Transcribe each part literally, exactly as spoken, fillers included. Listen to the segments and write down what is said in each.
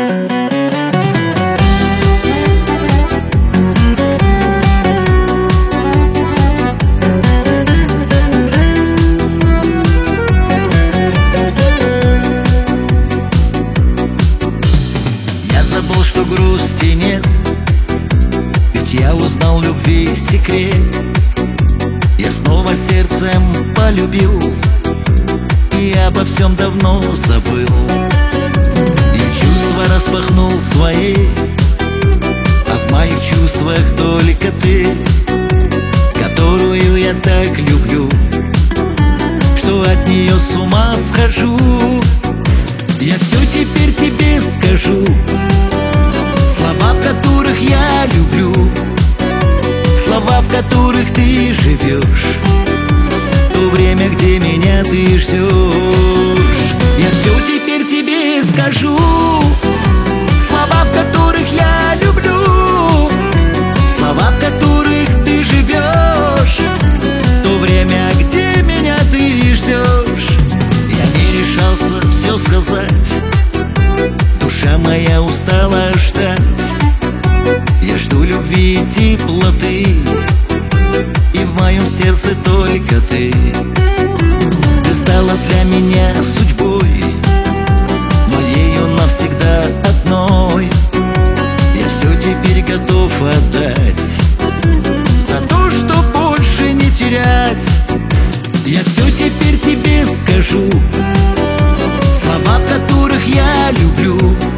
Забыл, что грусти нет, ведь я узнал любви секрет. Я снова сердцем полюбил и обо всем давно забыл. Я чувства распахнул свои, а в моих чувствах только ты, которую я так люблю, что от нее с ума схожу. Я все теперь тебе скажу, слова, в которых я люблю, слова, в которых ты живешь, то время, где меня ты ждешь. Я все теперь тебе скажу, слова, в которых я люблю, слова, в которых ты живешь, то время, где меня ты ждешь. Я не решался все сказать, душа моя устала ждать. Я жду любви и теплоты, и в моем сердце только ты. Ты стала для меня судьбой, моею навсегда одной. Я все теперь готов отдать за то, что больше не терять. Я все теперь тебе скажу, слова, в которых я люблю,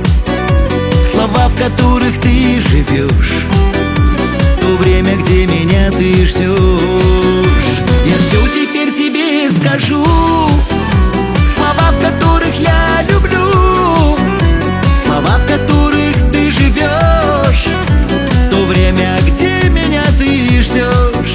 слова, в которых ты живешь, то время, где меня ты ждешь. Я все теперь тебе скажу, слова, в которых я люблю, слова, в которых ты живешь, то время, где меня ты ждешь.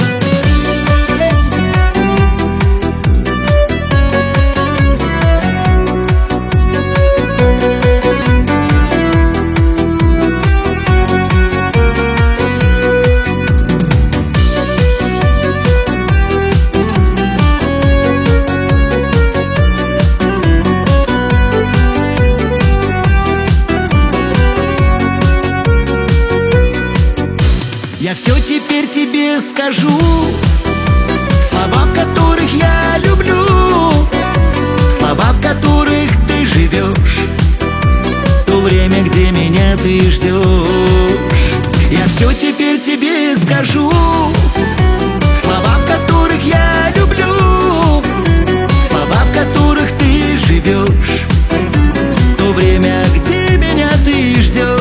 Я все теперь тебе скажу, слова, в которых я люблю, слова, в которых ты живешь, то время, где меня ты ждешь. Я все теперь тебе скажу, слова, в которых я люблю, слова, в которых ты живешь, то время, где меня ты ждешь.